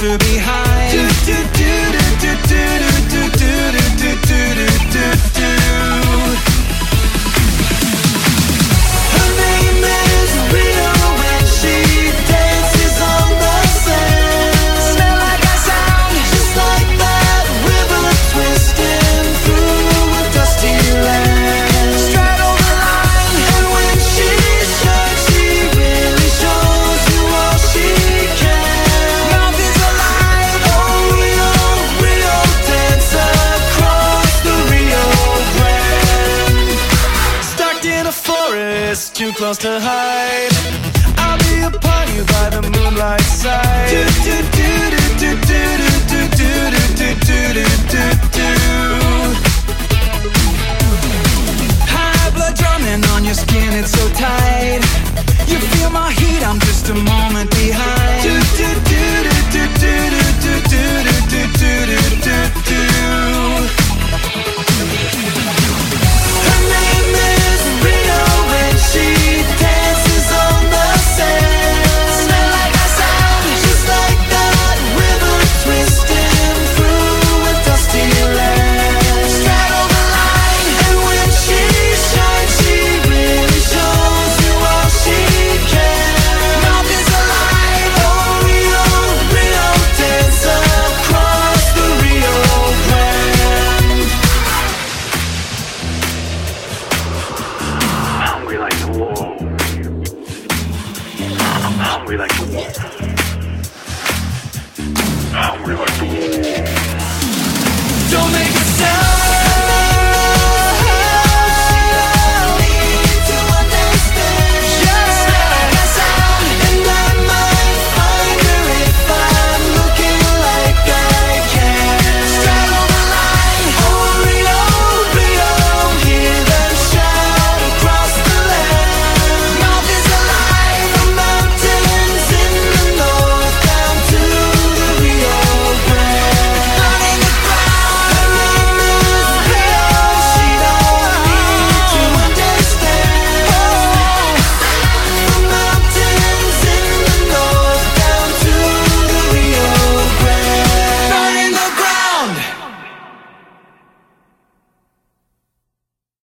her behind. Do do do do do do do do do do do do. Her name is Rio and she dances on the sand. Smell like a sound, just like that river twisting through a dusty land. Straddle the line, and when she shines, she really shows you all she can. Mouth is alive, oh Rio, Rio, dance across the Rio Grande. Stuck in a forest, too close to hide.